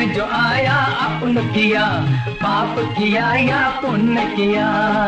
में जो आया अपन किया, पाप किया या पुण्य किया।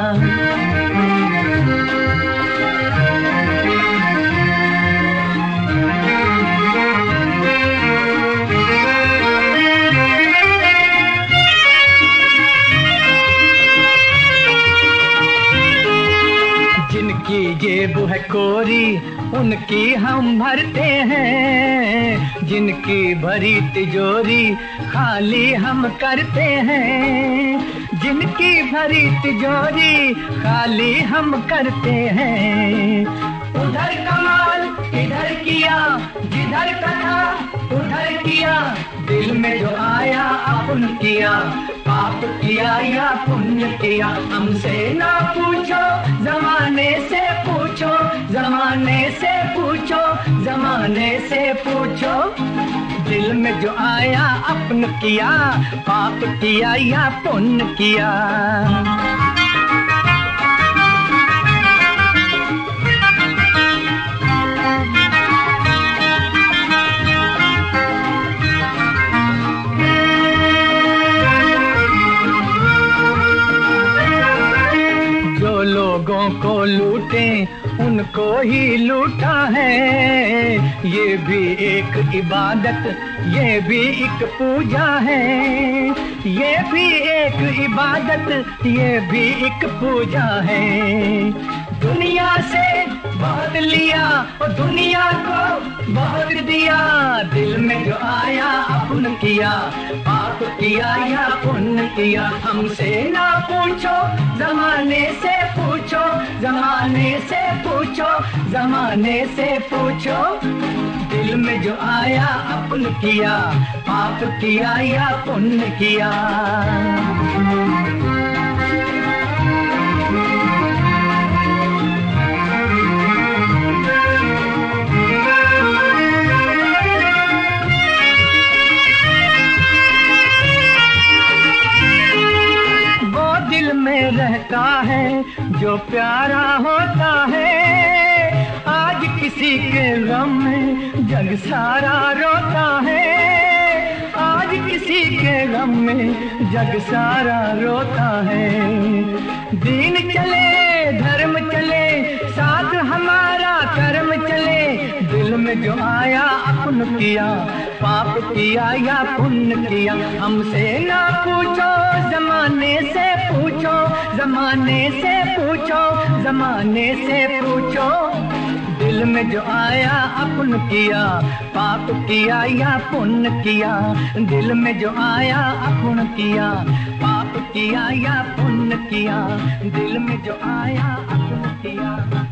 जिनकी जेब है कोरी उनकी हम भरते हैं, जिनकी भरी तिजोरी खाली हम करते हैं। जिनकी भरी तिजोरी खाली हम करते हैं। उधर कमाल इधर किया, जिधर कथा उधर किया, दिल में जो आया अपन किया, पाप किया या पुण्य किया। हमसे ना पूछो जमाने से पूछो, जमाने से पूछो, जमाने से पूछो। दिल में जो आया अपन किया, पाप किया या पुण्य किया। लोगों को लूटे उनको ही लूटा है, ये भी एक इबादत, ये भी एक पूजा है। ये भी एक इबादत, ये भी एक पूजा है। दुनिया से बहुत लिया और दुनिया को बहुत दिया, दिल में जो आया अपन किया, पाप किया या पुण्य किया। हमसे ना पूछो जमाने से पूछो, जमाने से पूछो, जमाने से पूछो। दिल में जो आया अपन किया, पाप किया या पुण्य किया। दिल में रहता है जो प्यारा होता है, आज किसी के गम में जग सारा रोता है। आज किसी के गम में जग सारा रोता है। दीन चले धर्म चले, साथ हमारा कर्म चले। दिल में जो आया अपन किया, पाप किया या पुण्य किया। हमसे ना पूछो जमाने से पूछो, जमाने से पूछो, जमाने से पूछो। दिल में जो आया अपन किया, पाप किया या पुण्य किया। दिल में जो आया अपन किया, पाप किया या पुण्य किया। दिल में जो आया अपन किया।